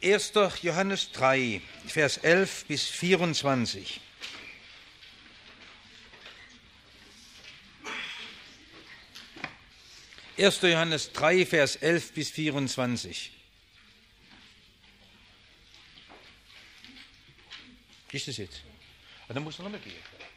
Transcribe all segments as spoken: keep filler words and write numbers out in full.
erster Johannes drei, Vers elf bis vierundzwanzig. erster Johannes drei, Vers elf bis vierundzwanzig. Ist das jetzt? Ah, dann muss er noch mal gehen.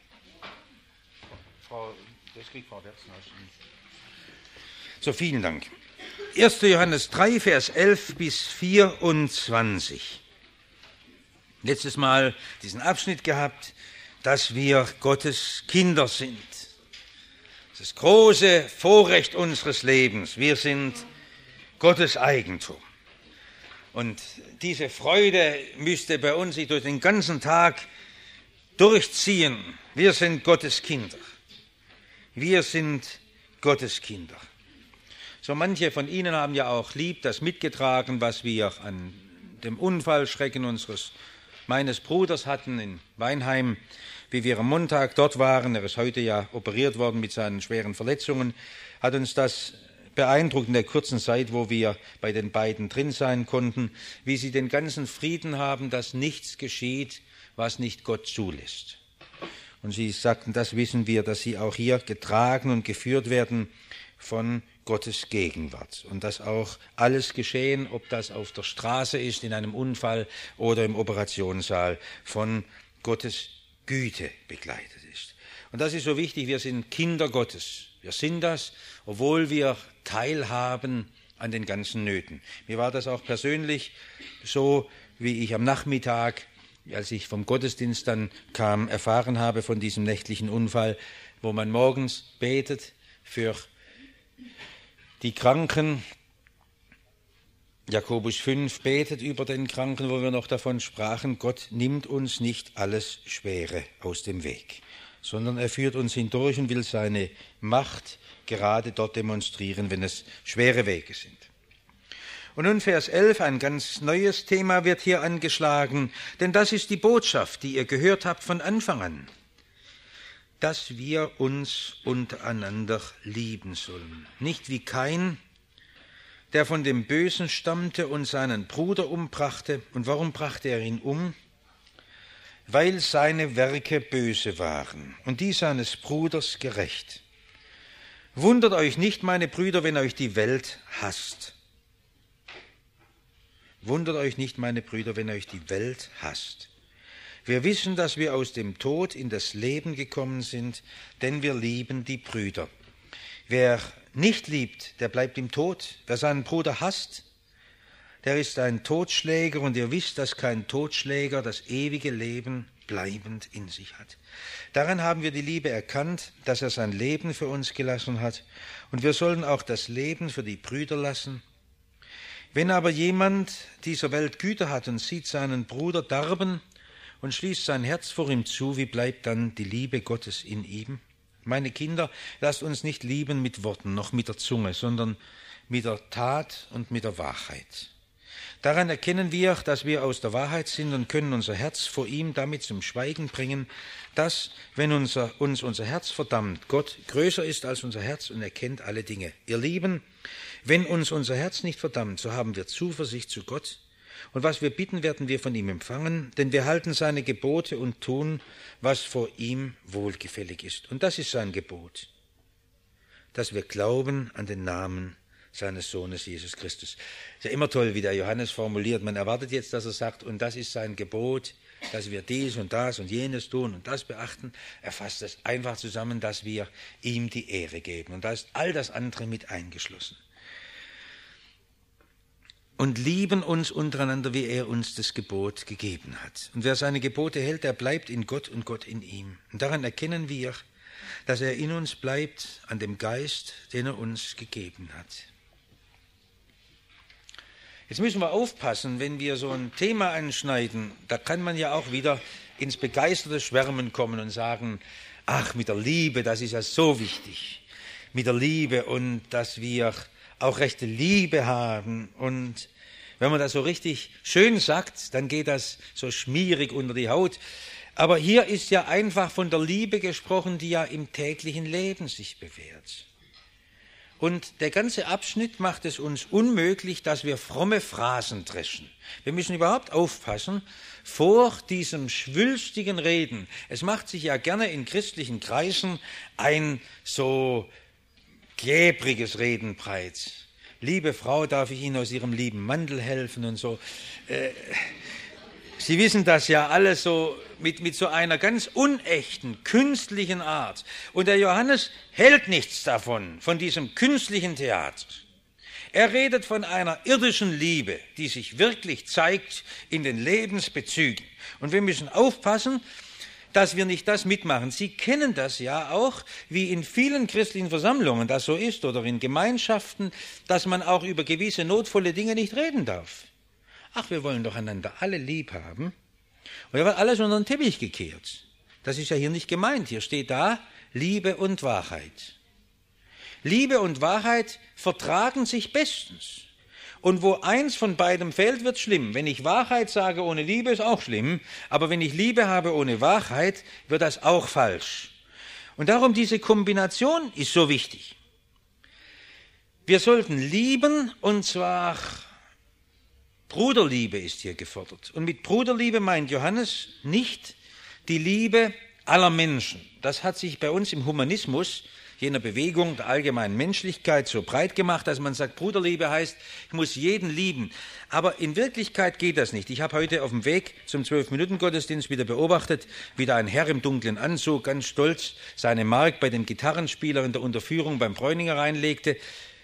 Frau, das kriegt Frau Wertzner. So, vielen Dank. erster Johannes drei, Vers elf bis vierundzwanzig. Letztes Mal diesen Abschnitt gehabt, dass wir Gottes Kinder sind. Das große Vorrecht unseres Lebens. Wir sind Gottes Eigentum. Und diese Freude müsste bei uns sich durch den ganzen Tag durchziehen. Wir sind Gottes Kinder. Wir sind Gottes Kinder. So manche von Ihnen haben ja auch lieb das mitgetragen, was wir an dem Unfallschrecken unseres, meines Bruders hatten in Weinheim, wie wir am Montag dort waren. Er ist heute ja operiert worden mit seinen schweren Verletzungen. Hat uns das beeindruckt in der kurzen Zeit, wo wir bei den beiden drin sein konnten, wie sie den ganzen Frieden haben, dass nichts geschieht, was nicht Gott zulässt. Und sie sagten, das wissen wir, dass sie auch hier getragen und geführt werden von Gottes Gegenwart. Und dass auch alles geschehen, ob das auf der Straße ist, in einem Unfall oder im Operationssaal, von Gottes Güte begleitet ist. Und das ist so wichtig, wir sind Kinder Gottes. Wir sind das, obwohl wir teilhaben an den ganzen Nöten. Mir war das auch persönlich so, wie ich am Nachmittag, als ich vom Gottesdienst dann kam, erfahren habe von diesem nächtlichen Unfall, wo man morgens betet für die Kranken. Jakobus fünf betet über den Kranken, wo wir noch davon sprachen, Gott nimmt uns nicht alles Schwere aus dem Weg, sondern er führt uns hindurch und will seine Macht gerade dort demonstrieren, wenn es schwere Wege sind. Und nun Vers elf, ein ganz neues Thema wird hier angeschlagen, denn das ist die Botschaft, die ihr gehört habt von Anfang an, dass wir uns untereinander lieben sollen. Nicht wie Kain, der von dem Bösen stammte und seinen Bruder umbrachte. Und warum brachte er ihn um? Weil seine Werke böse waren und die seines Bruders gerecht. Wundert euch nicht, meine Brüder, wenn euch die Welt hasst. Wundert euch nicht, meine Brüder, wenn euch die Welt hasst. Wir wissen, dass wir aus dem Tod in das Leben gekommen sind, denn wir lieben die Brüder. Wer nicht liebt, der bleibt im Tod. Wer seinen Bruder hasst, der ist ein Totschläger, und ihr wisst, dass kein Totschläger das ewige Leben bleibend in sich hat. Daran haben wir die Liebe erkannt, dass er sein Leben für uns gelassen hat, und wir sollen auch das Leben für die Brüder lassen. Wenn aber jemand dieser Welt Güter hat und sieht seinen Bruder darben und schließt sein Herz vor ihm zu, wie bleibt dann die Liebe Gottes in ihm? Meine Kinder, lasst uns nicht lieben mit Worten, noch mit der Zunge, sondern mit der Tat und mit der Wahrheit. Daran erkennen wir, dass wir aus der Wahrheit sind und können unser Herz vor ihm damit zum Schweigen bringen, dass, wenn unser, uns unser Herz verdammt, Gott größer ist als unser Herz und erkennt alle Dinge. Ihr Lieben, wenn uns unser Herz nicht verdammt, so haben wir Zuversicht zu Gott. Und was wir bitten, werden wir von ihm empfangen, denn wir halten seine Gebote und tun, was vor ihm wohlgefällig ist. Und das ist sein Gebot, dass wir glauben an den Namen seines Sohnes Jesus Christus. Ist ja immer toll, wie der Johannes formuliert. Man erwartet jetzt, dass er sagt, und das ist sein Gebot, dass wir dies und das und jenes tun und das beachten. Er fasst das einfach zusammen, dass wir ihm die Ehre geben. Und da ist all das andere mit eingeschlossen. Und lieben uns untereinander, wie er uns das Gebot gegeben hat. Und wer seine Gebote hält, der bleibt in Gott und Gott in ihm. Und daran erkennen wir, dass er in uns bleibt, an dem Geist, den er uns gegeben hat. Jetzt müssen wir aufpassen, wenn wir so ein Thema anschneiden, da kann man ja auch wieder ins begeisterte Schwärmen kommen und sagen, ach, mit der Liebe, das ist ja so wichtig. Mit der Liebe und dass wir auch rechte Liebe haben. Und wenn man das so richtig schön sagt, dann geht das so schmierig unter die Haut. Aber hier ist ja einfach von der Liebe gesprochen, die ja im täglichen Leben sich bewährt. Und der ganze Abschnitt macht es uns unmöglich, dass wir fromme Phrasen dreschen. Wir müssen überhaupt aufpassen vor diesem schwülstigen Reden. Es macht sich ja gerne in christlichen Kreisen ein so klebriges Reden breit. Liebe Frau, darf ich Ihnen aus Ihrem lieben Mantel helfen und so. Äh, Sie wissen das ja alle so mit, mit so einer ganz unechten, künstlichen Art. Und der Johannes hält nichts davon, von diesem künstlichen Theater. Er redet von einer irdischen Liebe, die sich wirklich zeigt in den Lebensbezügen. Und wir müssen aufpassen, dass wir nicht das mitmachen. Sie kennen das ja auch, wie in vielen christlichen Versammlungen das so ist oder in Gemeinschaften, dass man auch über gewisse notvolle Dinge nicht reden darf. Ach, wir wollen doch einander alle lieb haben. Und da wird alles unter den Teppich gekehrt. Das ist ja hier nicht gemeint. Hier steht da Liebe und Wahrheit. Liebe und Wahrheit vertragen sich bestens. Und wo eins von beidem fehlt, wird schlimm. Wenn ich Wahrheit sage ohne Liebe, ist auch schlimm. Aber wenn ich Liebe habe ohne Wahrheit, wird das auch falsch. Und darum diese Kombination ist so wichtig. Wir sollten lieben, und zwar Bruderliebe ist hier gefordert. Und mit Bruderliebe meint Johannes nicht die Liebe aller Menschen. Das hat sich bei uns im Humanismus, jener Bewegung der allgemeinen Menschlichkeit, so breit gemacht, dass man sagt, Bruderliebe heißt, ich muss jeden lieben. Aber in Wirklichkeit geht das nicht. Ich habe heute auf dem Weg zum zwölf-Minuten-Gottesdienst wieder beobachtet, wie da ein Herr im dunklen Anzug ganz stolz seine Mark bei dem Gitarrenspieler in der Unterführung beim Bräuninger reinlegte.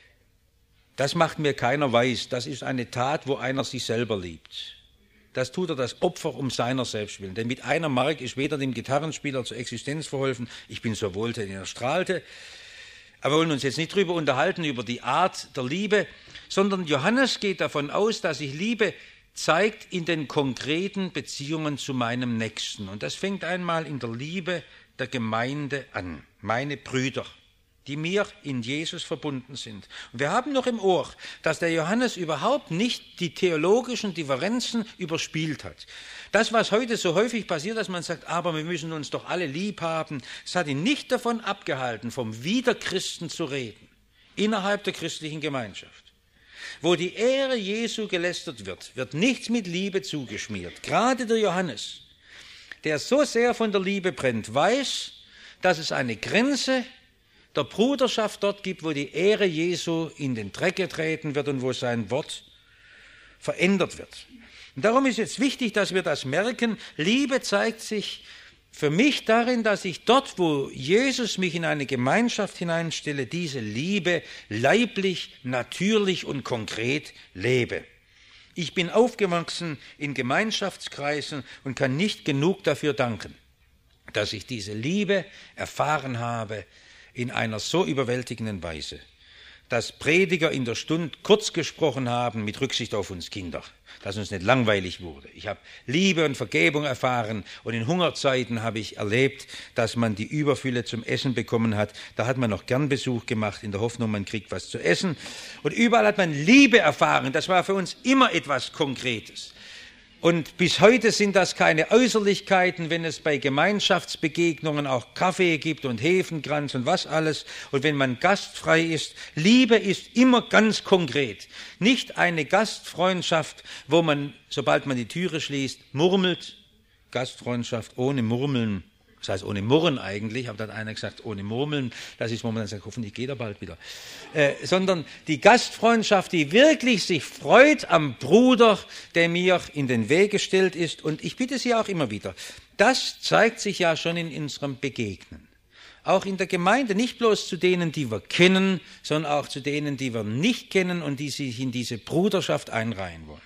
Das macht mir keiner weiß. Das ist eine Tat, wo einer sich selber liebt. Das tut er das Opfer um seiner selbst willen. Denn mit einer Mark ist weder dem Gitarrenspieler zur Existenz verholfen, ich bin so wohltätig, er strahlte. Aber wir wollen uns jetzt nicht drüber unterhalten, über die Art der Liebe, sondern Johannes geht davon aus, dass sich Liebe zeigt in den konkreten Beziehungen zu meinem Nächsten. Und das fängt einmal in der Liebe der Gemeinde an. Meine Brüder, die mir in Jesus verbunden sind. Und wir haben noch im Ohr, dass der Johannes überhaupt nicht die theologischen Differenzen überspielt hat. Das, was heute so häufig passiert, dass man sagt, aber wir müssen uns doch alle lieb haben, das hat ihn nicht davon abgehalten, vom Wiederchristen zu reden, innerhalb der christlichen Gemeinschaft. Wo die Ehre Jesu gelästert wird, wird nichts mit Liebe zugeschmiert. Gerade der Johannes, der so sehr von der Liebe brennt, weiß, dass es eine Grenze der Bruderschaft dort gibt, wo die Ehre Jesu in den Dreck getreten wird und wo sein Wort verändert wird. Und darum ist jetzt wichtig, dass wir das merken. Liebe zeigt sich für mich darin, dass ich dort, wo Jesus mich in eine Gemeinschaft hineinstelle, diese Liebe leiblich, natürlich und konkret lebe. Ich bin aufgewachsen in Gemeinschaftskreisen und kann nicht genug dafür danken, dass ich diese Liebe erfahren habe, in einer so überwältigenden Weise, dass Prediger in der Stunde kurz gesprochen haben mit Rücksicht auf uns Kinder, dass uns nicht langweilig wurde. Ich habe Liebe und Vergebung erfahren und in Hungerzeiten habe ich erlebt, dass man die Überfülle zum Essen bekommen hat. Da hat man noch gern Besuch gemacht, in der Hoffnung, man kriegt was zu essen. Und überall hat man Liebe erfahren. Das war für uns immer etwas Konkretes. Und bis heute sind das keine Äußerlichkeiten, wenn es bei Gemeinschaftsbegegnungen auch Kaffee gibt und Hefenkranz und was alles. Und wenn man gastfrei ist, Liebe ist immer ganz konkret. Nicht eine Gastfreundschaft, wo man, sobald man die Türe schließt, murmelt. Gastfreundschaft ohne Murmeln. Das heißt ohne Murren eigentlich, aber da hat einer gesagt, ohne Murmeln, das ist, wo man dann sagt, hoffentlich geht er bald wieder. Äh, sondern die Gastfreundschaft, die wirklich sich freut am Bruder, der mir in den Weg gestellt ist. Und ich bitte Sie auch immer wieder, das zeigt sich ja schon in unserem Begegnen. Auch in der Gemeinde, nicht bloß zu denen, die wir kennen, sondern auch zu denen, die wir nicht kennen und die sich in diese Bruderschaft einreihen wollen.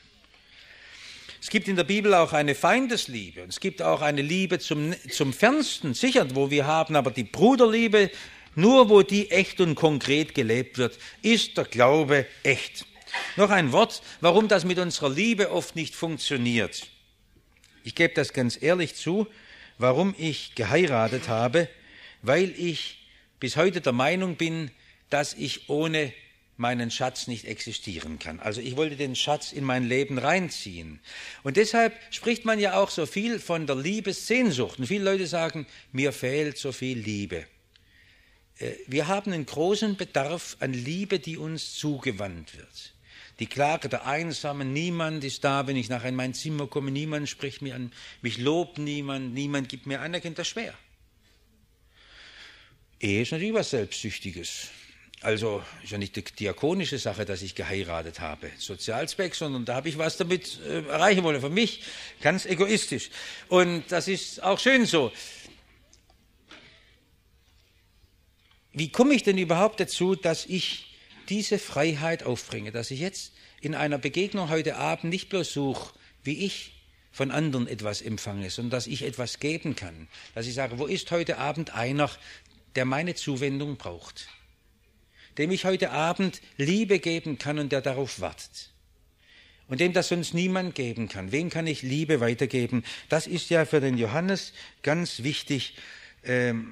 Es gibt in der Bibel auch eine Feindesliebe und es gibt auch eine Liebe zum, zum Fernsten, sicher, wo wir haben, aber die Bruderliebe, nur wo die echt und konkret gelebt wird, ist der Glaube echt. Noch ein Wort, warum das mit unserer Liebe oft nicht funktioniert. Ich gebe das ganz ehrlich zu, warum ich geheiratet habe, weil ich bis heute der Meinung bin, dass ich ohne meinen Schatz nicht existieren kann. Also ich wollte den Schatz in mein Leben reinziehen. Und deshalb spricht man ja auch so viel von der Liebessehnsucht. Und viele Leute sagen, mir fehlt so viel Liebe. Wir haben einen großen Bedarf an Liebe, die uns zugewandt wird. Die Klage der Einsamen, niemand ist da, wenn ich nachher in mein Zimmer komme, niemand spricht mir an, mich lobt niemand, niemand gibt mir Anerkennung, das ist schwer. Ehe ist natürlich was Selbstsüchtiges. Also ist ja nicht die diakonische Sache, dass ich geheiratet habe, Sozialzweck, sondern da habe ich was damit äh, erreichen wollen, für mich ganz egoistisch. Und das ist auch schön so. Wie komme ich denn überhaupt dazu, dass ich diese Freiheit aufbringe, dass ich jetzt in einer Begegnung heute Abend nicht bloß suche, wie ich von anderen etwas empfange, sondern dass ich etwas geben kann. Dass ich sage, wo ist heute Abend einer, der meine Zuwendung braucht, dem ich heute Abend Liebe geben kann und der darauf wartet. Und dem das sonst niemand geben kann. Wem kann ich Liebe weitergeben? Das ist ja für den Johannes ganz wichtig. Ähm,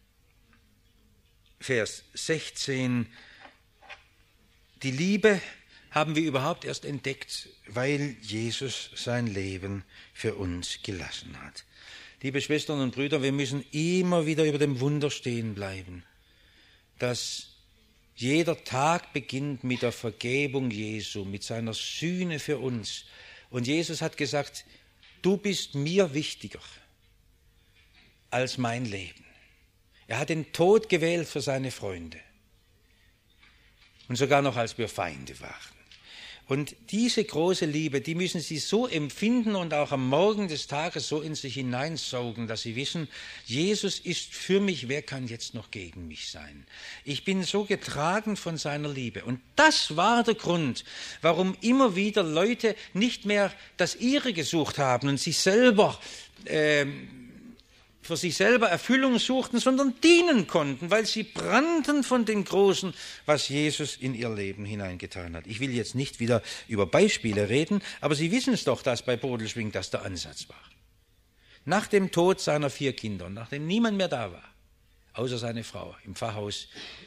Vers sechzehn. Die Liebe haben wir überhaupt erst entdeckt, weil Jesus sein Leben für uns gelassen hat. Liebe Schwestern und Brüder, wir müssen immer wieder über dem Wunder stehen bleiben, dass jeder Tag beginnt mit der Vergebung Jesu, mit seiner Sühne für uns. Und Jesus hat gesagt, du bist mir wichtiger als mein Leben. Er hat den Tod gewählt für seine Freunde. Und sogar noch, als wir Feinde waren. Und diese große Liebe, die müssen Sie so empfinden und auch am Morgen des Tages so in sich hineinsaugen, dass Sie wissen, Jesus ist für mich, wer kann jetzt noch gegen mich sein? Ich bin so getragen von seiner Liebe. Und das war der Grund, warum immer wieder Leute nicht mehr das Ihre gesucht haben und sich selber äh, für sich selber Erfüllung suchten, sondern dienen konnten, weil sie brannten von dem Großen, was Jesus in ihr Leben hineingetan hat. Ich will jetzt nicht wieder über Beispiele reden, aber Sie wissen es doch, dass bei Bodelschwingh das der Ansatz war. Nach dem Tod seiner vier Kinder, nachdem niemand mehr da war, außer seine Frau im Pfarrhaus,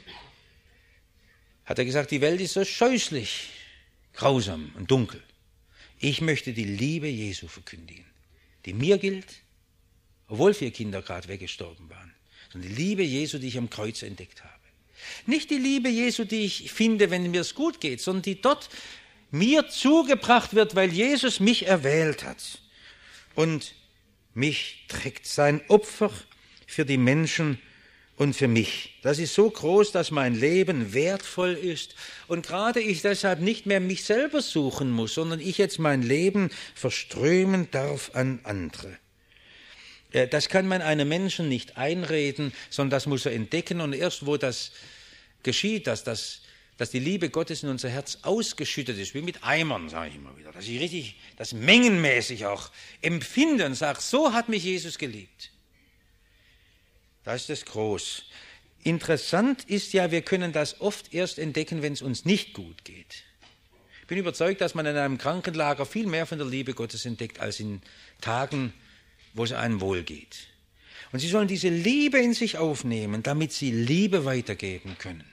hat er gesagt, die Welt ist so scheußlich, grausam und dunkel. Ich möchte die Liebe Jesu verkündigen, die mir gilt, obwohl vier Kinder gerade weggestorben waren, sondern die Liebe Jesu, die ich am Kreuz entdeckt habe. Nicht die Liebe Jesu, die ich finde, wenn mir es gut geht, sondern die dort mir zugebracht wird, weil Jesus mich erwählt hat und mich trägt, sein Opfer für die Menschen und für mich. Das ist so groß, dass mein Leben wertvoll ist und gerade ich deshalb nicht mehr mich selber suchen muss, sondern ich jetzt mein Leben verströmen darf an andere. Das kann man einem Menschen nicht einreden, sondern das muss er entdecken. Und erst wo das geschieht, dass, das, dass die Liebe Gottes in unser Herz ausgeschüttet ist, wie mit Eimern, sage ich immer wieder, dass ich richtig das mengenmäßig auch empfinde und sage, so hat mich Jesus geliebt. Da ist es groß. Interessant ist ja, wir können das oft erst entdecken, wenn es uns nicht gut geht. Ich bin überzeugt, dass man in einem Krankenlager viel mehr von der Liebe Gottes entdeckt, als in Tagen, wo es einem wohl geht. Und Sie sollen diese Liebe in sich aufnehmen, damit Sie Liebe weitergeben können.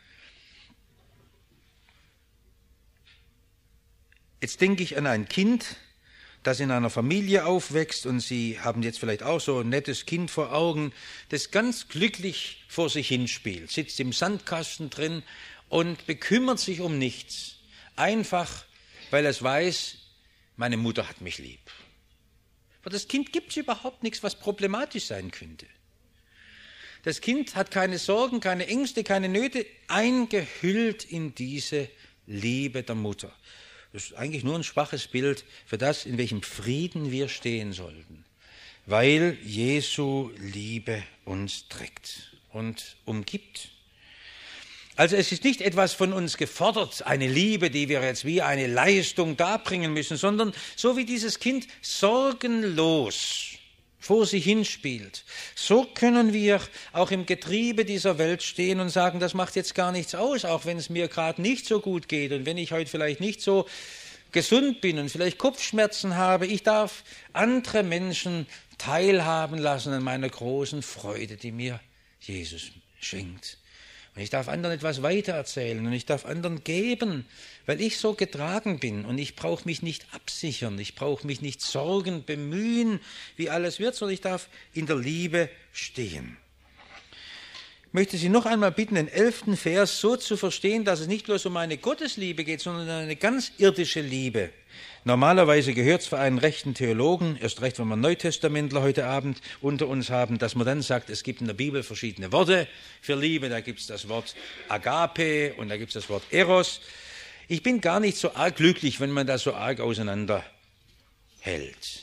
Jetzt denke ich an ein Kind, das in einer Familie aufwächst und Sie haben jetzt vielleicht auch so ein nettes Kind vor Augen, das ganz glücklich vor sich hinspielt, sitzt im Sandkasten drin und bekümmert sich um nichts. Einfach, weil es weiß, meine Mutter hat mich lieb. Für das Kind gibt es überhaupt nichts, was problematisch sein könnte. Das Kind hat keine Sorgen, keine Ängste, keine Nöte, eingehüllt in diese Liebe der Mutter. Das ist eigentlich nur ein schwaches Bild für das, in welchem Frieden wir stehen sollten, weil Jesu Liebe uns trägt und umgibt. Also es ist nicht etwas von uns gefordert, eine Liebe, die wir jetzt wie eine Leistung darbringen müssen, sondern so wie dieses Kind sorgenlos vor sich hinspielt, so können wir auch im Getriebe dieser Welt stehen und sagen, das macht jetzt gar nichts aus, auch wenn es mir gerade nicht so gut geht und wenn ich heute vielleicht nicht so gesund bin und vielleicht Kopfschmerzen habe, ich darf andere Menschen teilhaben lassen an meiner großen Freude, die mir Jesus schenkt. Und ich darf anderen etwas weitererzählen und ich darf anderen geben, weil ich so getragen bin und ich brauche mich nicht absichern, ich brauche mich nicht sorgen, bemühen, wie alles wird, sondern ich darf in der Liebe stehen. möchte Sie noch einmal bitten, den elften Vers so zu verstehen, dass es nicht bloß um eine Gottesliebe geht, sondern um eine ganz irdische Liebe. Normalerweise gehört es für einen rechten Theologen, erst recht, wenn wir Neutestamentler heute Abend unter uns haben, dass man dann sagt, es gibt in der Bibel verschiedene Worte für Liebe. Da gibt es das Wort Agape und da gibt es das Wort Eros. Ich bin gar nicht so arg glücklich, wenn man das so arg auseinander hält.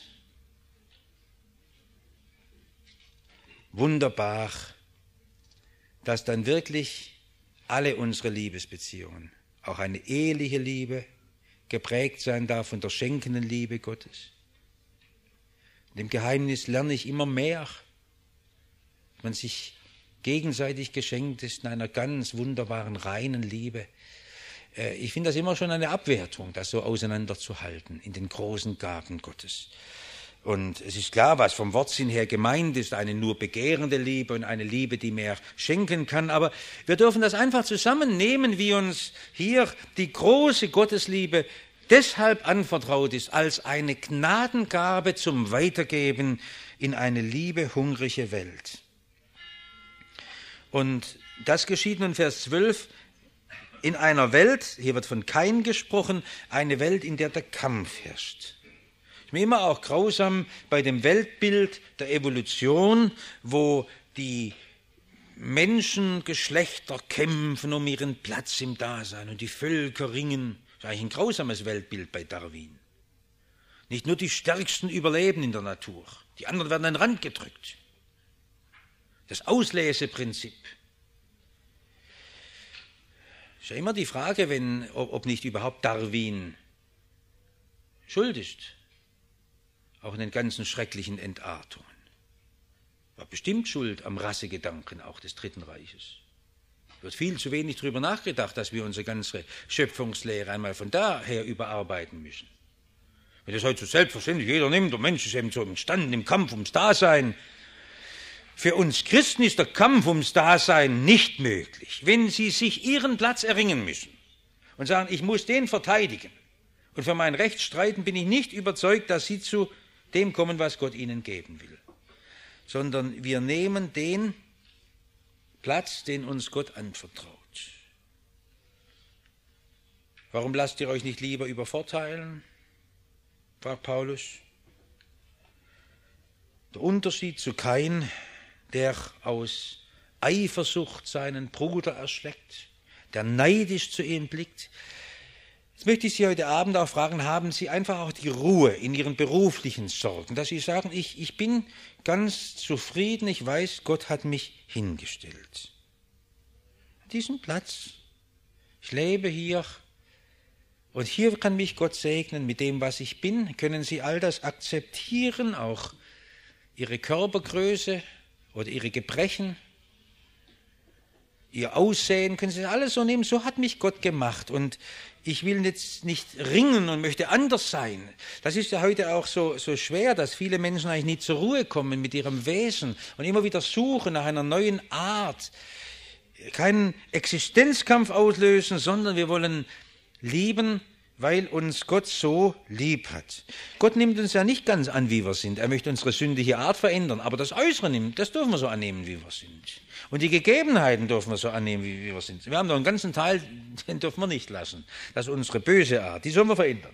Wunderbar, dass dann wirklich alle unsere Liebesbeziehungen, auch eine eheliche Liebe, geprägt sein darf von der schenkenden Liebe Gottes. In dem Geheimnis lerne ich immer mehr, dass man sich gegenseitig geschenkt ist in einer ganz wunderbaren, reinen Liebe. Ich finde das immer schon eine Abwertung, das so auseinanderzuhalten in den großen Gaben Gottes. Und es ist klar, was vom Wortsinn her gemeint ist, eine nur begehrende Liebe und eine Liebe, die mehr schenken kann. Aber wir dürfen das einfach zusammennehmen, wie uns hier die große Gottesliebe deshalb anvertraut ist, als eine Gnadengabe zum Weitergeben in eine liebehungrige Welt. Und das geschieht nun Vers zwölf, in einer Welt, hier wird von Kain gesprochen, eine Welt, in der der Kampf herrscht. Ich bin immer auch grausam bei dem Weltbild der Evolution, wo die Menschengeschlechter kämpfen um ihren Platz im Dasein und die Völker ringen. Das ist eigentlich ein grausames Weltbild bei Darwin. Nicht nur die Stärksten überleben in der Natur, die anderen werden an den Rand gedrückt. Das Ausleseprinzip. Ist ja immer die Frage, wenn, ob nicht überhaupt Darwin schuld ist. Auch in den ganzen schrecklichen Entartungen. War bestimmt schuld am Rassegedanken auch des Dritten Reiches. Wird viel zu wenig darüber nachgedacht, dass wir unsere ganze Schöpfungslehre einmal von daher überarbeiten müssen. Wenn das heute so selbstverständlich jeder nimmt, der Mensch ist eben so entstanden im Kampf ums Dasein. Für uns Christen ist der Kampf ums Dasein nicht möglich. Wenn Sie sich Ihren Platz erringen müssen und sagen, ich muss den verteidigen und für mein Recht streiten, bin ich nicht überzeugt, dass Sie zu dem kommen, was Gott ihnen geben will. Sondern wir nehmen den Platz, den uns Gott anvertraut. Warum lasst ihr euch nicht lieber übervorteilen? Fragt Paulus. Der Unterschied zu Kain, der aus Eifersucht seinen Bruder erschlägt, der neidisch zu ihm blickt. Jetzt möchte ich Sie heute Abend auch fragen, haben Sie einfach auch die Ruhe in Ihren beruflichen Sorgen, dass Sie sagen, ich, ich bin ganz zufrieden, ich weiß, Gott hat mich hingestellt. An diesem Platz, ich lebe hier und hier kann mich Gott segnen mit dem, was ich bin. Können Sie all das akzeptieren, auch Ihre Körpergröße oder Ihre Gebrechen? Ihr Aussehen, können Sie das alles so nehmen, so hat mich Gott gemacht und ich will jetzt nicht ringen und möchte anders sein. Das ist ja heute auch so, so schwer, dass viele Menschen eigentlich nicht zur Ruhe kommen mit ihrem Wesen und immer wieder suchen nach einer neuen Art. Keinen Existenzkampf auslösen, sondern wir wollen lieben, weil uns Gott so lieb hat. Gott nimmt uns ja nicht ganz an, wie wir sind. Er möchte unsere sündige Art verändern, aber das Äußere nimmt, das dürfen wir so annehmen, wie wir sind. Und die Gegebenheiten dürfen wir so annehmen, wie, wie wir sind. Wir haben noch einen ganzen Teil, den dürfen wir nicht lassen. Das ist unsere böse Art, die sollen wir verändern.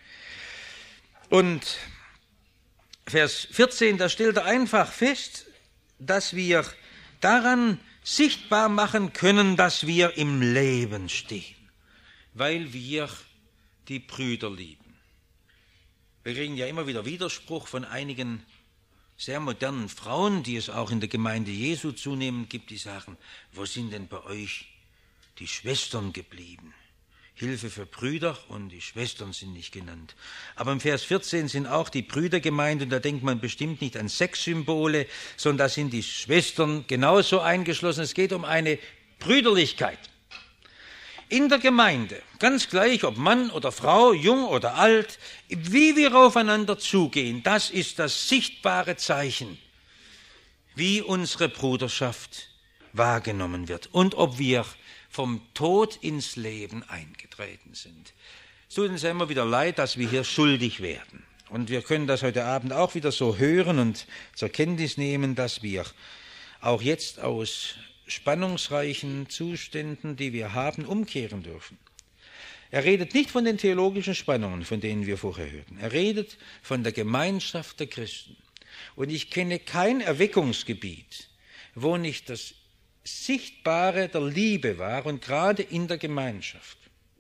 Und Vers vierzehn, da stellt er einfach fest, dass wir daran sichtbar machen können, dass wir im Leben stehen, weil wir die Brüder lieben. Wir kriegen ja immer wieder Widerspruch von einigen sehr modernen Frauen, die es auch in der Gemeinde Jesu zunehmend gibt, die sagen, wo sind denn bei euch die Schwestern geblieben? Hilfe für Brüder und die Schwestern sind nicht genannt. Aber im Vers vierzehn sind auch die Brüder gemeint und da denkt man bestimmt nicht an Sexsymbole, sondern da sind die Schwestern genauso eingeschlossen. Es geht um eine Brüderlichkeit. In der Gemeinde, ganz gleich, ob Mann oder Frau, jung oder alt, wie wir aufeinander zugehen, das ist das sichtbare Zeichen, wie unsere Bruderschaft wahrgenommen wird und ob wir vom Tod ins Leben eingetreten sind. Es tut uns ja immer wieder leid, dass wir hier schuldig werden. Und wir können das heute Abend auch wieder so hören und zur Kenntnis nehmen, dass wir auch jetzt aus spannungsreichen Zuständen, die wir haben, umkehren dürfen. Er redet nicht von den theologischen Spannungen, von denen wir vorher hörten. Er redet von der Gemeinschaft der Christen. Und ich kenne kein Erweckungsgebiet, wo nicht das Sichtbare der Liebe war, und gerade in der Gemeinschaft.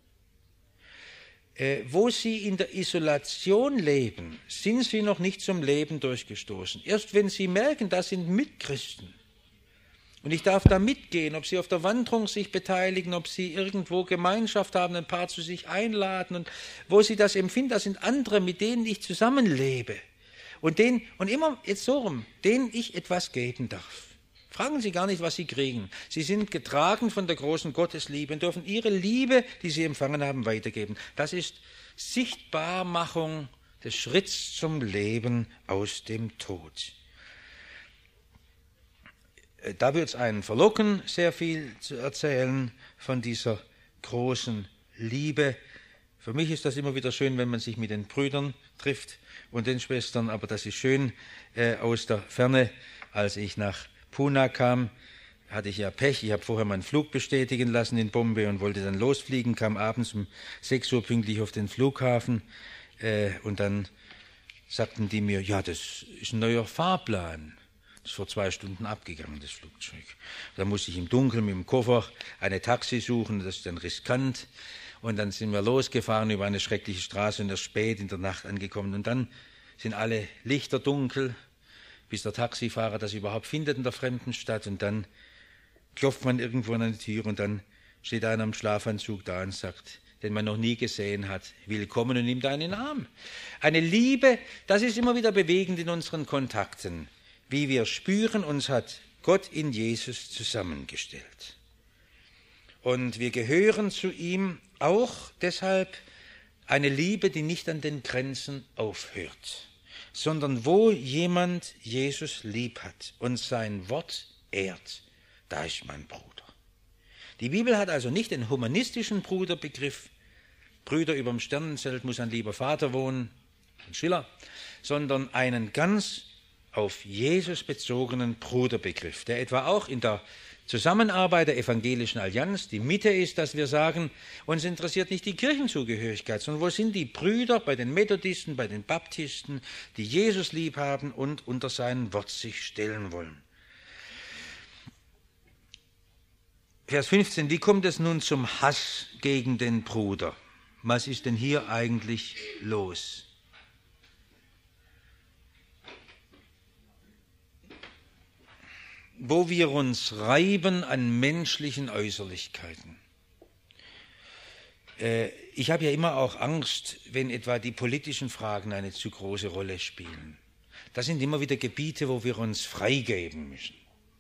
Äh, wo sie in der Isolation leben, sind sie noch nicht zum Leben durchgestoßen. Erst wenn sie merken, das sind Mitchristen, und ich darf da mitgehen, ob sie auf der Wanderung sich beteiligen, ob sie irgendwo Gemeinschaft haben, ein paar zu sich einladen, und wo sie das empfinden, das sind andere, mit denen ich zusammenlebe. Und, denen, und immer jetzt so rum, denen ich etwas geben darf. Fragen Sie gar nicht, was Sie kriegen. Sie sind getragen von der großen Gottesliebe und dürfen Ihre Liebe, die Sie empfangen haben, weitergeben. Das ist Sichtbarmachung des Schritts zum Leben aus dem Tod. Da wird es einen verlocken, sehr viel zu erzählen von dieser großen Liebe. Für mich ist das immer wieder schön, wenn man sich mit den Brüdern trifft und den Schwestern, aber das ist schön äh, aus der Ferne. Als ich nach Pune kam, hatte ich ja Pech. Ich habe vorher meinen Flug bestätigen lassen in Bombay und wollte dann losfliegen, kam abends um sechs Uhr pünktlich auf den Flughafen äh, und dann sagten die mir, ja, das ist ein neuer Fahrplan. Das ist vor zwei Stunden abgegangen, das Flugzeug. Da musste ich im Dunkeln mit dem Koffer eine Taxi suchen, das ist dann riskant. Und dann sind wir losgefahren über eine schreckliche Straße und erst spät in der Nacht angekommen. Und dann sind alle Lichter dunkel, bis der Taxifahrer das überhaupt findet in der fremden Stadt. Und dann klopft man irgendwo an eine Tür und dann steht einer im Schlafanzug da und sagt, den man noch nie gesehen hat, willkommen, und nimmt einen in den Arm. Eine Liebe, das ist immer wieder bewegend in unseren Kontakten. Wie wir spüren, uns hat Gott in Jesus zusammengestellt. Und wir gehören zu ihm auch deshalb eine Liebe, die nicht an den Grenzen aufhört, sondern wo jemand Jesus lieb hat und sein Wort ehrt, da ist mein Bruder. Die Bibel hat also nicht den humanistischen Bruderbegriff, Brüder überm Sternenzelt muss ein lieber Vater wohnen, Schiller, sondern einen ganz auf Jesus bezogenen Bruderbegriff, der etwa auch in der Zusammenarbeit der Evangelischen Allianz die Mitte ist, dass wir sagen, uns interessiert nicht die Kirchenzugehörigkeit, sondern wo sind die Brüder bei den Methodisten, bei den Baptisten, die Jesus lieb haben und unter sein Wort sich stellen wollen. Vers fünfzehn, wie kommt es nun zum Hass gegen den Bruder? Was ist denn hier eigentlich los? Wo wir uns reiben an menschlichen Äußerlichkeiten. Äh, ich habe ja immer auch Angst, wenn etwa die politischen Fragen eine zu große Rolle spielen. Das sind immer wieder Gebiete, wo wir uns freigeben müssen.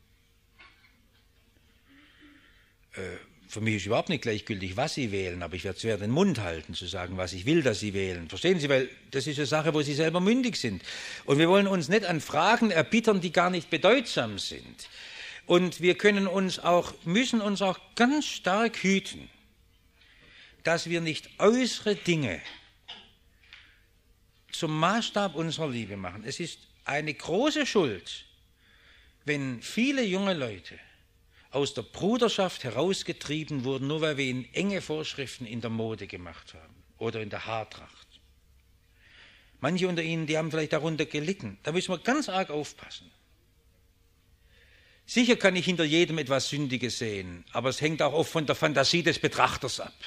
Äh, für mich ist überhaupt nicht gleichgültig, was Sie wählen, aber ich werde schwer den Mund halten, zu sagen, was ich will, dass Sie wählen. Verstehen Sie, weil das ist eine Sache, wo Sie selber mündig sind. Und wir wollen uns nicht an Fragen erbittern, die gar nicht bedeutsam sind. Und wir können uns auch, müssen uns auch ganz stark hüten, dass wir nicht äußere Dinge zum Maßstab unserer Liebe machen. Es ist eine große Schuld, wenn viele junge Leute aus der Bruderschaft herausgetrieben wurden, nur weil wir ihnen enge Vorschriften in der Mode gemacht haben oder in der Haartracht. Manche unter ihnen, die haben vielleicht darunter gelitten. Da müssen wir ganz arg aufpassen. Sicher kann ich hinter jedem etwas Sündiges sehen, aber es hängt auch oft von der Fantasie des Betrachters ab.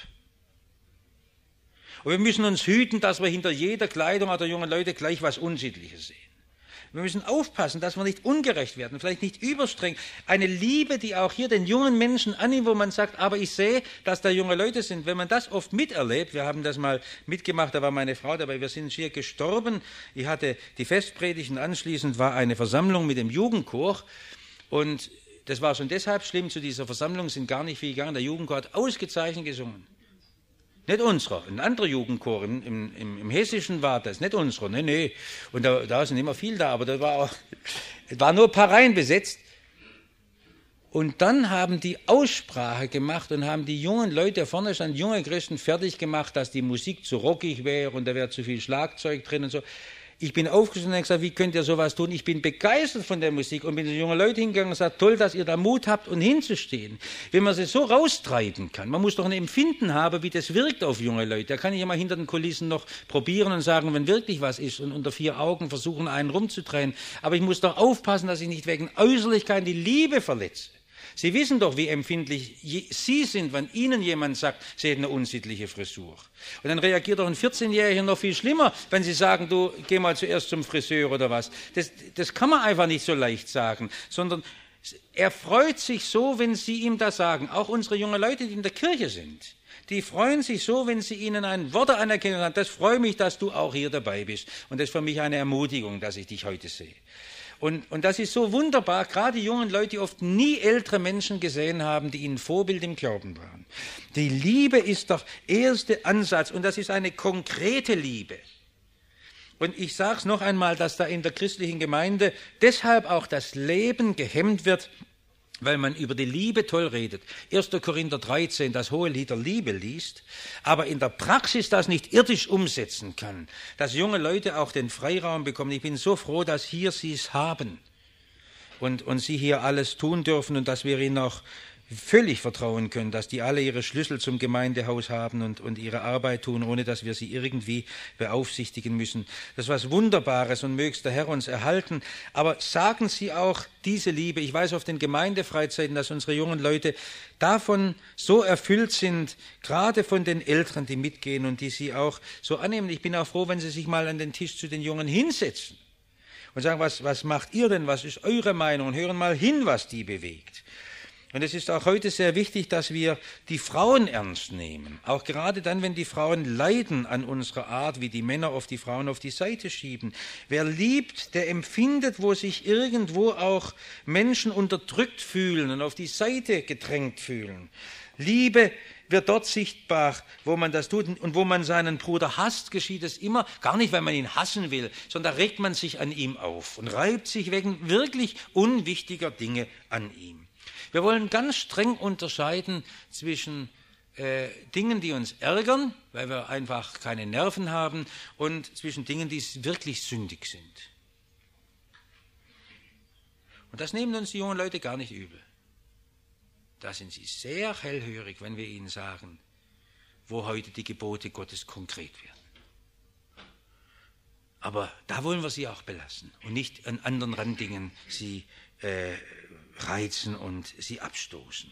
Und wir müssen uns hüten, dass wir hinter jeder Kleidung der jungen Leute gleich was Unsittliches sehen. Wir müssen aufpassen, dass wir nicht ungerecht werden, vielleicht nicht überstreng. Eine Liebe, die auch hier den jungen Menschen annimmt, wo man sagt, aber ich sehe, dass da junge Leute sind. Wenn man das oft miterlebt, wir haben das mal mitgemacht, da war meine Frau dabei, wir sind schier gestorben. Ich hatte die Festpredigt und anschließend war eine Versammlung mit dem Jugendchor. Und das war schon deshalb schlimm, zu dieser Versammlung sind gar nicht viele gegangen. Der Jugendchor hat ausgezeichnet gesungen. Nicht unserer, ein anderer Jugendchor, im, im, im Hessischen war das, nicht unserer, nee, nee. Und da, da sind immer viel da, aber da war auch, es war nur ein paar Reihen besetzt. Und dann haben die Aussprache gemacht und haben die jungen Leute, vorne standen junge Christen, fertig gemacht, dass die Musik zu rockig wäre und da wäre zu viel Schlagzeug drin und so. ich bin aufgestanden und gesagt, wie könnt ihr sowas tun? Ich bin begeistert von der Musik und bin zu jungen Leuten hingegangen und gesagt, toll, dass ihr da Mut habt und hinzustehen. Wenn man sie so raustreiben kann, man muss doch ein Empfinden haben, wie das wirkt auf junge Leute. Da kann ich ja mal hinter den Kulissen noch probieren und sagen, wenn wirklich was ist und unter vier Augen versuchen, einen rumzudrehen. Aber ich muss doch aufpassen, dass ich nicht wegen Äußerlichkeiten die Liebe verletze. Sie wissen doch, wie empfindlich Sie sind, wenn Ihnen jemand sagt, Sie hätten eine unsittliche Frisur. Und dann reagiert doch ein vierzehnjähriger noch viel schlimmer, wenn Sie sagen, du, geh mal zuerst zum Friseur oder was. Das, das kann man einfach nicht so leicht sagen, sondern er freut sich so, wenn Sie ihm das sagen. Auch unsere jungen Leute, die in der Kirche sind, die freuen sich so, wenn Sie ihnen ein Wort der Anerkennung sagen. Das freut mich, dass du auch hier dabei bist. Und das ist für mich eine Ermutigung, dass ich dich heute sehe. Und, und das ist so wunderbar, gerade die jungen Leute, die oft nie ältere Menschen gesehen haben, die ihnen Vorbild im Glauben waren. Die Liebe ist der erste Ansatz und das ist eine konkrete Liebe. Und ich sage es noch einmal, dass da in der christlichen Gemeinde deshalb auch das Leben gehemmt wird, weil man über die Liebe toll redet. erster Korinther dreizehn, das hohe Lied der Liebe liest, aber in der Praxis das nicht irdisch umsetzen kann, dass junge Leute auch den Freiraum bekommen. Ich bin so froh, dass hier sie es haben und, und sie hier alles tun dürfen und dass wir ihnen auch völlig vertrauen können, dass die alle ihre Schlüssel zum Gemeindehaus haben und, und ihre Arbeit tun, ohne dass wir sie irgendwie beaufsichtigen müssen. Das ist was Wunderbares und möge der Herr uns erhalten. Aber sagen Sie auch diese Liebe. Ich weiß auf den Gemeindefreizeiten, dass unsere jungen Leute davon so erfüllt sind, gerade von den Älteren, die mitgehen und die sie auch so annehmen. Ich bin auch froh, wenn Sie sich mal an den Tisch zu den Jungen hinsetzen und sagen, was, was macht ihr denn, was ist eure Meinung und hören mal hin, was die bewegt. Und es ist auch heute sehr wichtig, dass wir die Frauen ernst nehmen. Auch gerade dann, wenn die Frauen leiden an unserer Art, wie die Männer oft die Frauen auf die Seite schieben. Wer liebt, der empfindet, wo sich irgendwo auch Menschen unterdrückt fühlen und auf die Seite gedrängt fühlen. Liebe wird dort sichtbar, wo man das tut. Und wo man seinen Bruder hasst, geschieht es immer, gar nicht, weil man ihn hassen will, sondern da regt man sich an ihm auf und reibt sich wegen wirklich unwichtiger Dinge an ihm. Wir wollen ganz streng unterscheiden zwischen äh, Dingen, die uns ärgern, weil wir einfach keine Nerven haben, und zwischen Dingen, die wirklich sündig sind. Und das nehmen uns die jungen Leute gar nicht übel. Da sind sie sehr hellhörig, wenn wir ihnen sagen, wo heute die Gebote Gottes konkret werden. Aber da wollen wir sie auch belassen und nicht an anderen Randdingen sie äh, reizen und sie abstoßen.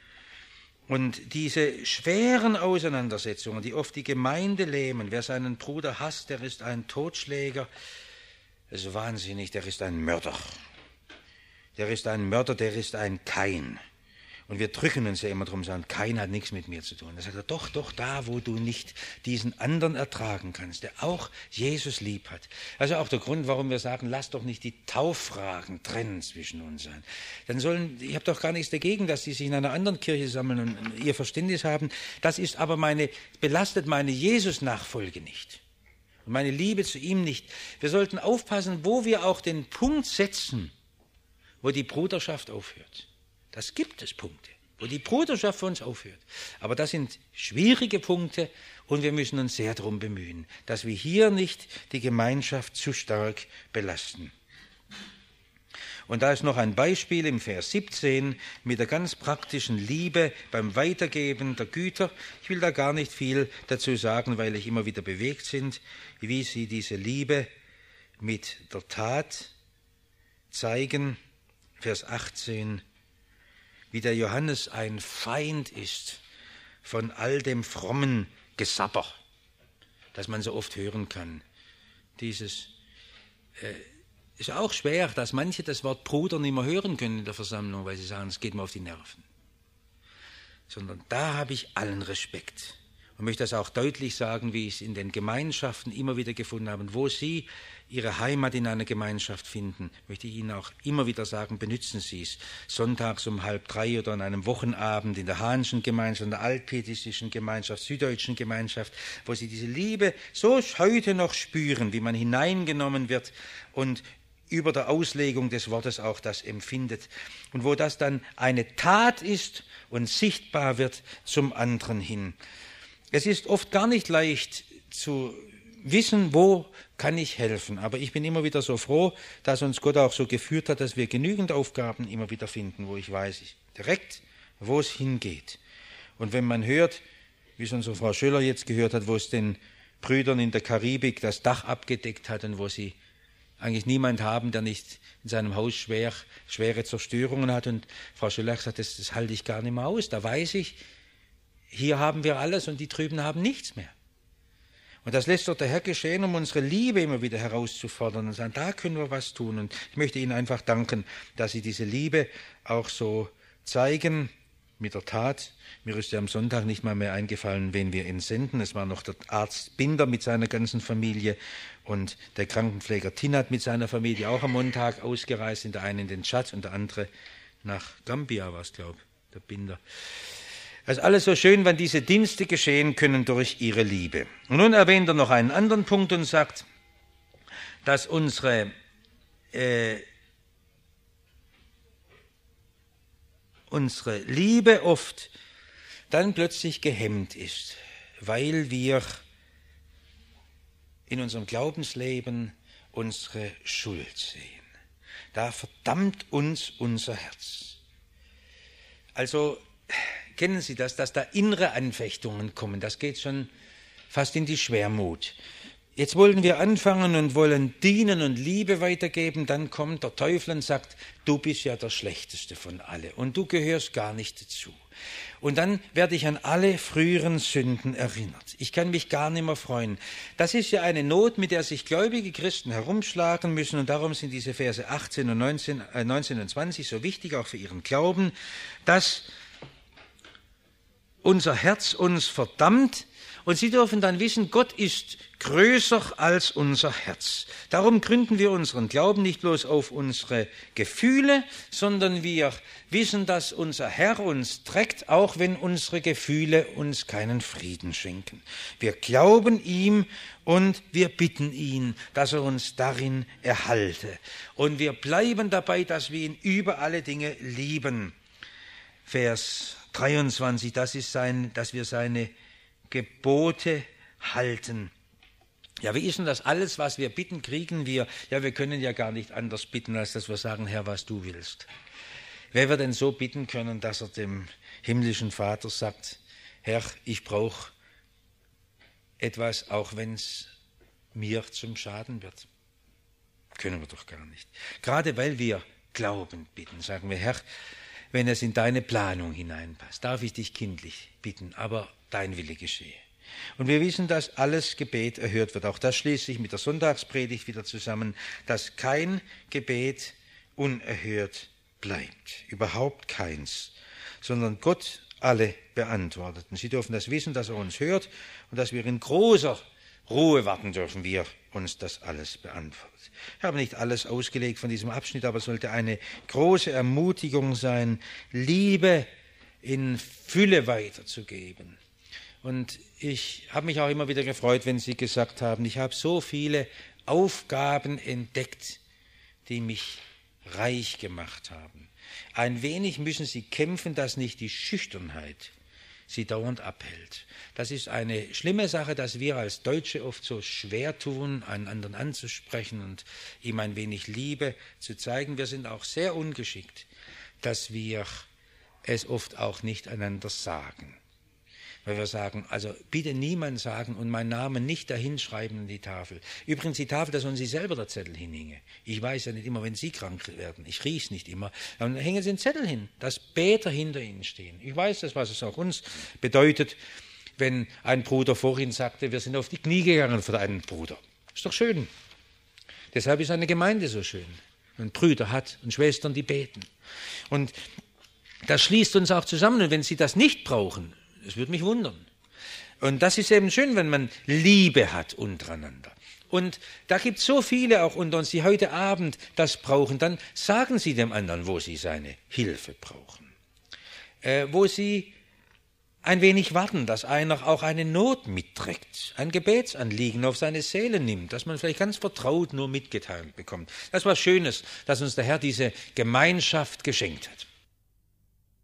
Und diese schweren Auseinandersetzungen, die oft die Gemeinde lähmen, wer seinen Bruder hasst, der ist ein Totschläger, das ist wahnsinnig, der ist ein Mörder. Der ist ein Mörder, der ist ein Kain. Und wir drücken uns ja immer drum und sagen, Kain hat nichts mit mir zu tun. Da sagt er, doch, doch, da, wo du nicht diesen anderen ertragen kannst, der auch Jesus lieb hat. Also auch der Grund, warum wir sagen, lass doch nicht die Tauffragen trennen zwischen uns sein. Dann sollen, ich habe doch gar nichts dagegen, dass die sich in einer anderen Kirche sammeln und ihr Verständnis haben. Das ist aber meine, belastet meine Jesus-Nachfolge nicht. Und meine Liebe zu ihm nicht. Wir sollten aufpassen, wo wir auch den Punkt setzen, wo die Bruderschaft aufhört. Das gibt es Punkte, wo die Bruderschaft für uns aufhört. Aber das sind schwierige Punkte und wir müssen uns sehr darum bemühen, dass wir hier nicht die Gemeinschaft zu stark belasten. Und da ist noch ein Beispiel im Vers siebzehn mit der ganz praktischen Liebe beim Weitergeben der Güter. Ich will da gar nicht viel dazu sagen, weil ich immer wieder bewegt bin, wie sie diese Liebe mit der Tat zeigen. Vers achtzehn. Wie der Johannes ein Feind ist von all dem frommen Gesapper, das man so oft hören kann. Dieses äh, ist auch schwer, dass manche das Wort Bruder nicht mehr hören können in der Versammlung, weil sie sagen, es geht mir auf die Nerven. Sondern da habe ich allen Respekt. Und möchte das auch deutlich sagen, wie ich es in den Gemeinschaften immer wieder gefunden habe. Und wo Sie Ihre Heimat in einer Gemeinschaft finden, möchte ich Ihnen auch immer wieder sagen, benutzen Sie es. Sonntags um halb drei oder an einem Wochenabend in der Hahnschen Gemeinschaft, in der altpietistischen Gemeinschaft, süddeutschen Gemeinschaft, wo Sie diese Liebe so heute noch spüren, wie man hineingenommen wird und über der Auslegung des Wortes auch das empfindet. Und wo das dann eine Tat ist und sichtbar wird zum anderen hin. Es ist oft gar nicht leicht zu wissen, wo kann ich helfen. Aber ich bin immer wieder so froh, dass uns Gott auch so geführt hat, dass wir genügend Aufgaben immer wieder finden, wo ich weiß, ich direkt, wo es hingeht. Und wenn man hört, wie es unsere Frau Schöller jetzt gehört hat, wo es den Brüdern in der Karibik das Dach abgedeckt hat und wo sie eigentlich niemand haben, der nicht in seinem Haus schwer, schwere Zerstörungen hat. Und Frau Schöller hat gesagt, das, das halte ich gar nicht mehr aus. Da weiß ich, hier haben wir alles und die drüben haben nichts mehr. Und das lässt doch der Herr geschehen, um unsere Liebe immer wieder herauszufordern und sagen, da können wir was tun. Und ich möchte Ihnen einfach danken, dass Sie diese Liebe auch so zeigen mit der Tat. Mir ist ja am Sonntag nicht mal mehr eingefallen, wen wir entsenden. Es war noch der Arzt Binder mit seiner ganzen Familie und der Krankenpfleger Tinat mit seiner Familie, auch am Montag ausgereist, in der eine in den Tschad und der andere nach Gambia war es, glaube ich, der Binder. Es ist alles so schön, wenn diese Dienste geschehen können durch ihre Liebe. Und nun erwähnt er noch einen anderen Punkt und sagt, dass unsere äh, unsere Liebe oft dann plötzlich gehemmt ist, weil wir in unserem Glaubensleben unsere Schuld sehen. Da verdammt uns unser Herz. Also kennen Sie das, dass da innere Anfechtungen kommen? Das geht schon fast in die Schwermut. Jetzt wollen wir anfangen und wollen dienen und Liebe weitergeben, dann kommt der Teufel und sagt, du bist ja der Schlechteste von alle und du gehörst gar nicht dazu. Und dann werde ich an alle früheren Sünden erinnert. Ich kann mich gar nicht mehr freuen. Das ist ja eine Not, mit der sich gläubige Christen herumschlagen müssen und darum sind diese Verse achtzehn und neunzehn, äh, neunzehn und zwanzig so wichtig, auch für ihren Glauben, dass unser Herz uns verdammt. Und Sie dürfen dann wissen, Gott ist größer als unser Herz. Darum gründen wir unseren Glauben nicht bloß auf unsere Gefühle, sondern wir wissen, dass unser Herr uns trägt, auch wenn unsere Gefühle uns keinen Frieden schenken. Wir glauben ihm und wir bitten ihn, dass er uns darin erhalte. Und wir bleiben dabei, dass wir ihn über alle Dinge lieben. Vers dreiundzwanzig, das ist sein, dass wir seine Gebote halten. Ja, wie ist denn das alles, was wir bitten, kriegen wir? Ja, wir können ja gar nicht anders bitten, als dass wir sagen, Herr, was du willst. Wer wir denn so bitten können, dass er dem himmlischen Vater sagt, Herr, ich brauche etwas, auch wenn es mir zum Schaden wird? Können wir doch gar nicht. Gerade weil wir Glauben bitten, sagen wir, Herr, wenn es in deine Planung hineinpasst, darf ich dich kindlich bitten, aber dein Wille geschehe. Und wir wissen, dass alles Gebet erhört wird. Auch das schließt sich mit der Sonntagspredigt wieder zusammen, dass kein Gebet unerhört bleibt. Überhaupt keins. Sondern Gott alle beantwortet. Und Sie dürfen das wissen, dass er uns hört und dass wir in großer Ruhe warten dürfen, wie er uns das alles beantwortet. Ich habe nicht alles ausgelegt von diesem Abschnitt, aber es sollte eine große Ermutigung sein, Liebe in Fülle weiterzugeben. Und ich habe mich auch immer wieder gefreut, wenn Sie gesagt haben, ich habe so viele Aufgaben entdeckt, die mich reich gemacht haben. Ein wenig müssen Sie kämpfen, dass nicht die Schüchternheit sie dauernd abhält. Das ist eine schlimme Sache, dass wir als Deutsche oft so schwer tun, einen anderen anzusprechen und ihm ein wenig Liebe zu zeigen. Wir sind auch sehr ungeschickt, dass wir es oft auch nicht einander sagen. Weil wir sagen, also bitte niemand sagen und meinen Namen nicht dahinschreiben an die Tafel. Übrigens die Tafel, da sollen Sie selber der Zettel hinhängen. Ich weiß ja nicht immer, wenn Sie krank werden. Ich rieche es nicht immer. Dann hängen Sie den Zettel hin, dass Beter hinter Ihnen stehen. Ich weiß das, was es auch uns bedeutet, wenn ein Bruder vorhin sagte, wir sind auf die Knie gegangen für einen Bruder. Ist doch schön. Deshalb ist eine Gemeinde so schön. Und Brüder hat und Schwestern, die beten. Und das schließt uns auch zusammen. Und wenn Sie das nicht brauchen, das würde mich wundern. Und das ist eben schön, wenn man Liebe hat untereinander. Und da gibt es so viele auch unter uns, die heute Abend das brauchen. Dann sagen Sie dem anderen, wo Sie seine Hilfe brauchen. Äh, wo Sie ein wenig warten, dass einer auch eine Not mitträgt, ein Gebetsanliegen auf seine Seele nimmt, dass man vielleicht ganz vertraut nur mitgeteilt bekommt. Das war Schönes, dass uns der Herr diese Gemeinschaft geschenkt hat.